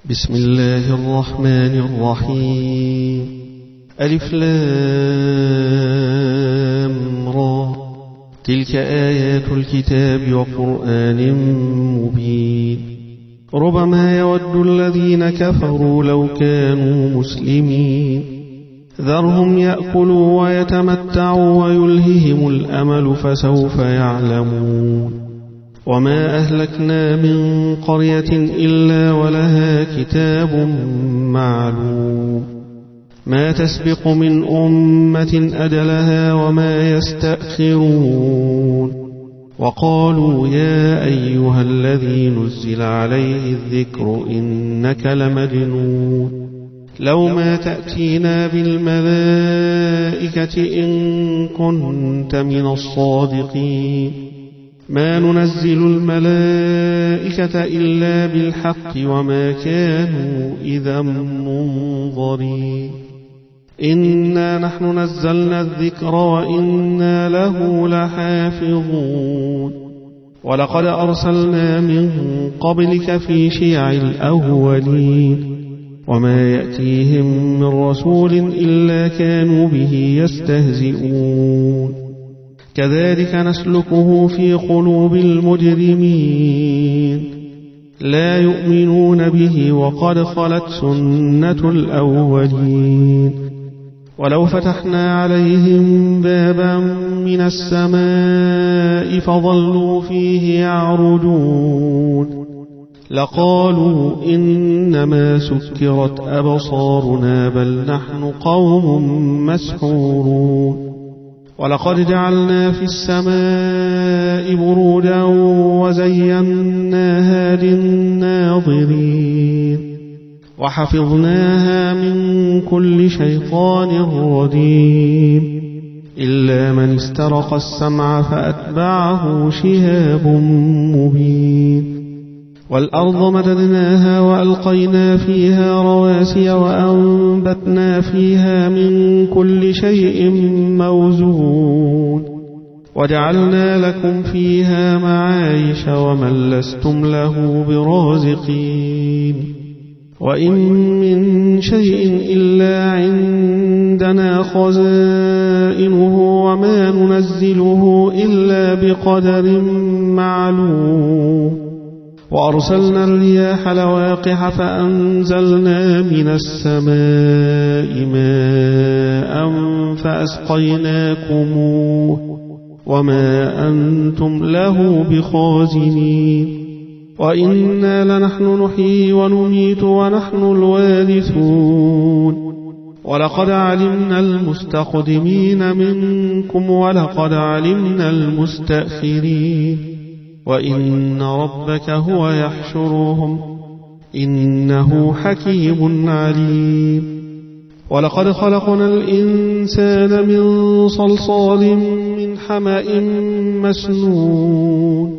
بسم الله الرحمن الرحيم. ألف لام را. تلك آيات الكتاب وقرآن مبين. ربما يود الذين كفروا لو كانوا مسلمين. ذرهم يأكلوا ويتمتعوا ويلههم الأمل فسوف يعلمون. وما أهلكنا من قرية إلا ولها كتاب معلوم. ما تسبق من أمة أجلها وما يستأخرون. وقالوا يا أيها الذي نزل عليه الذكر إنك لمجنون. لو ما تأتينا بالملائكة إن كنت من الصادقين. ما ننزل الملائكة إلا بالحق وما كانوا إذا منظرين. إنا نحن نزلنا الذكر وإنا له لحافظون. ولقد أرسلنا من قبلك في شيع الأولين. وما يأتيهم من رسول إلا كانوا به يستهزئون. كذلك نسلكه في قلوب المجرمين. لا يؤمنون به وقد خلت سنة الأولين. ولو فتحنا عليهم بابا من السماء فظلوا فيه يعرجون لقالوا إنما سكرت أبصارنا بل نحن قوم مسحورون. ولقد جعلنا في السماء بروجا وزيناها للناظرين وحفظناها من كل شيطان رجيم إلا من استرق السمع فأتبعه شهاب مبين. والأرض مددناها وألقينا فيها رواسي وأنبتنا فيها من كل شيء موزون وجعلنا لكم فيها معايش ومن لستم له برازقين. وإن من شيء إلا عندنا خزائنه وما ننزله إلا بقدر معلوم. وأرسلنا الرياح لواقح فأنزلنا من السماء ماء فأسقيناكموه وما أنتم له بخازنين. وإنا لنحن نحيي ونميت ونحن الوارثون. ولقد علمنا المستقدمين منكم ولقد علمنا المستأخرين. وإن ربك هو يحشرهم إنه حكيم عليم. ولقد خلقنا الإنسان من صلصال من حمأ مسنون.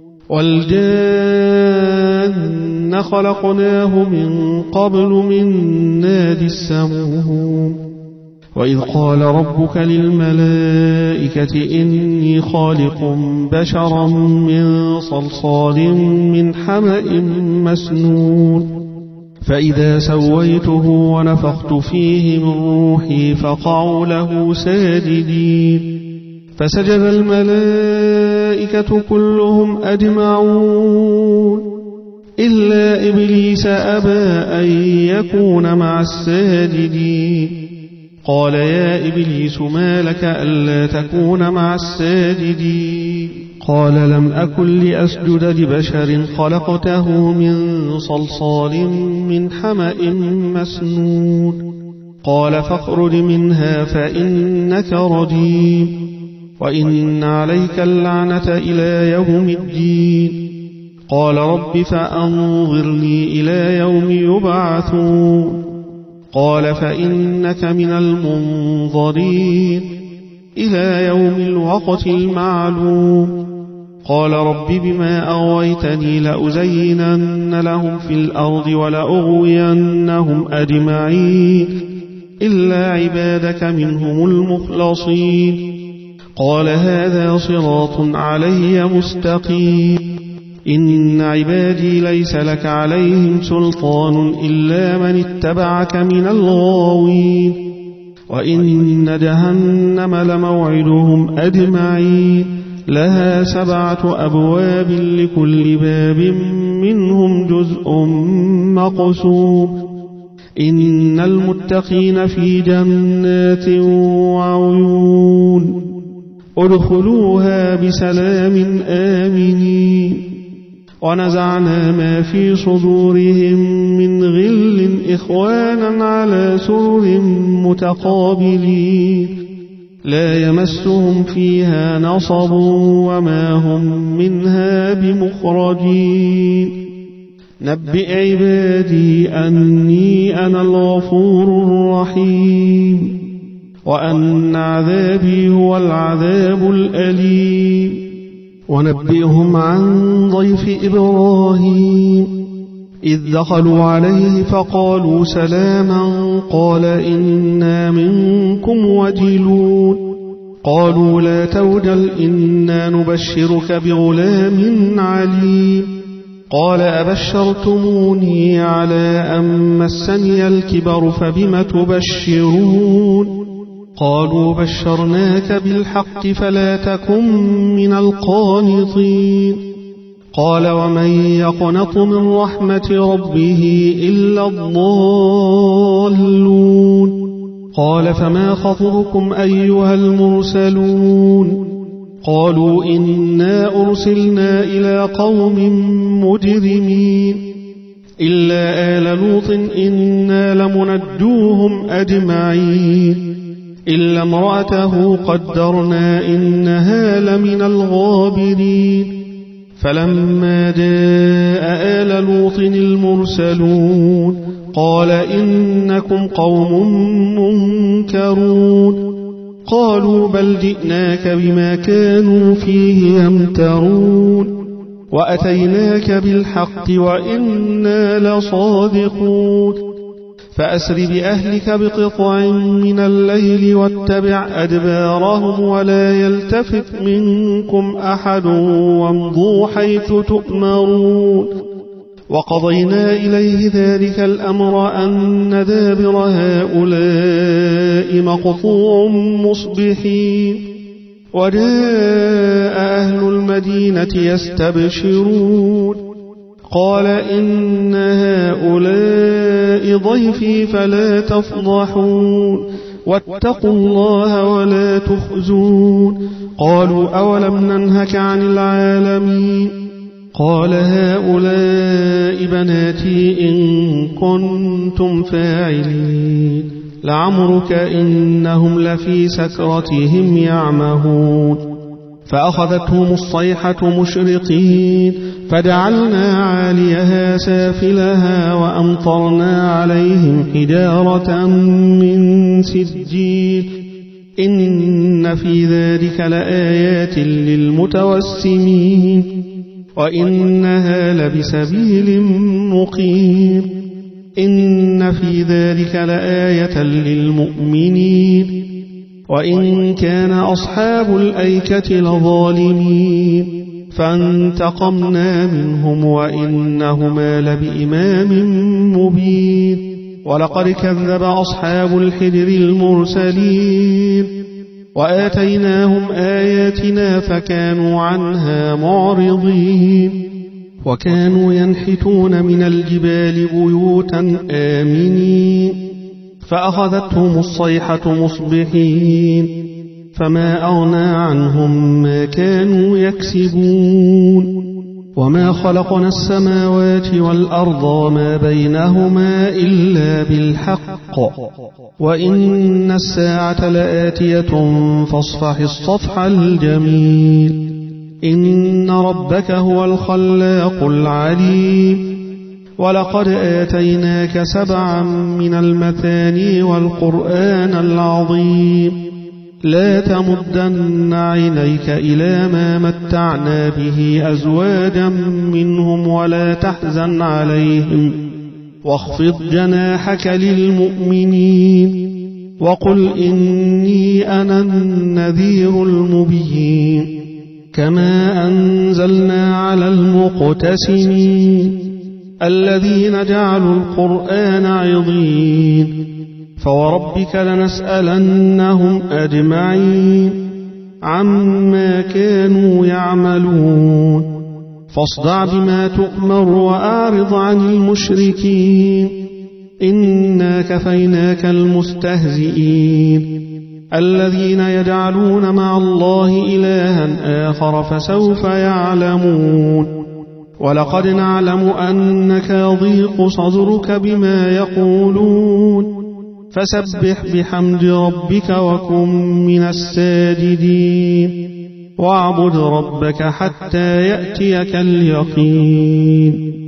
والجان خلقناه من قبل من نار السموم. وإذ قال ربك للملائكة إني خالق بشرا من صلصال من حمأ مسنون. فإذا سويته ونفخت فيه من روحي فقعوا له ساجدين. فسجد الملائكة كلهم أجمعون إلا إبليس أبى أن يكون مع الساجدين. قال يا إبليس ما لك ألا تكون مع الساجدين؟ قال لم أكن لأسجد لبشر خلقته من صلصال من حمأ مسنون. قال فاخرج منها فإنك رجيم وإن عليك اللعنة إلى يوم الدين. قال رب فأنظرني إلى يوم يبعثون. قال فإنك من المنظرين إلى يوم الوقت المعلوم. قال رب بما أغويتني لأزينن لهم في الأرض ولأغوينهم أجمعين إلا عبادك منهم المخلصين. قال هذا صراط علي مستقيم. إن عبادي ليس لك عليهم سلطان إلا من اتبعك من الغاوين وإن جهنم لموعدهم أجمعين لها 7 أبواب لكل باب منهم جزء مقسوم إن المتقين في جنات وعيون ادخلوها بسلام آمنين ونزعنا ما في صدورهم من غل إخوانا على سرر متقابلين لا يمسهم فيها نصب وما هم منها بمخرجين نبئ عبادي أني أنا الغفور الرحيم وأن عذابي هو العذاب الأليم ونبئهم عن ضيف إبراهيم إذ دخلوا عليه فقالوا سلاما قال إنا منكم وجلون قالوا لا توجل إنا نبشرك بغلام عليم قال أبشرتموني على أن مسني الكبر فبم تبشرون قالوا بشرناك بالحق فلا تكن من القانطين قال ومن يقنط من رحمة ربه إلا الضالون قال فما خطبكم أيها المرسلون قالوا إنا أرسلنا إلى قوم مجرمين إلا آل لوط إنا لمنجوهم أجمعين إلا امرأته قدرنا إنها لمن الغابرين فلما جاء آل لوط المرسلون قال إنكم قوم منكرون قالوا بل جئناك بما كانوا فيه يمترون وأتيناك بالحق وإنا لصادقون فأسر بأهلك بقطع من الليل واتبع أدبارهم ولا يلتفت منكم أحد وامضوا حيث تؤمرون وقضينا إليه ذلك الأمر أن دابر هؤلاء مقطوع مصبحين وجاء أهل المدينة يستبشرون قال إن هؤلاء ضيفي فلا تفضحون واتقوا الله ولا تخزون قالوا أولم ننهك عن العالمين قال هؤلاء بناتي إن كنتم فاعلين لعمرك إنهم لفي سكرتهم يعمهون فأخذتهم الصيحة مشرقين فجعلنا عاليها سافلها وأمطرنا عليهم حجارة من سجيل إن في ذلك لآيات للمتوسمين وإنها لبسبيل مقيم إن في ذلك لآية للمؤمنين وإن كان أصحاب الأيكة لظالمين فانتقمنا منهم وإنهما لبإمام مبين ولقد كذب أصحاب الحجر المرسلين وآتيناهم آياتنا فكانوا عنها معرضين وكانوا ينحتون من الجبال بيوتا آمنين فأخذتهم الصيحة مصبحين فما أغنى عنهم ما كانوا يكسبون وما خلقنا السماوات والأرض وما بينهما إلا بالحق وإن الساعة لآتية فاصفح الصفح الجميل إن ربك هو الخلاق العليم ولقد آتيناك 7 من المثاني والقرآن العظيم لا تمدن عينيك إلى ما متعنا به أزواجا منهم ولا تحزن عليهم واخفض جناحك للمؤمنين وقل إني أنا النذير المبين كما أنزلنا على المقتسمين الذين جعلوا القرآن عضين فوربك لنسألنهم أجمعين عما كانوا يعملون فاصدع بما تؤمر وأعرض عن المشركين إنا كفيناك المستهزئين الذين يجعلون مع الله إلها آخر فسوف يعلمون ولقد نعلم أنك يضيق صدرك بما يقولون فسبح بحمد ربك وكن من الساجدين واعبد ربك حتى يأتيك اليقين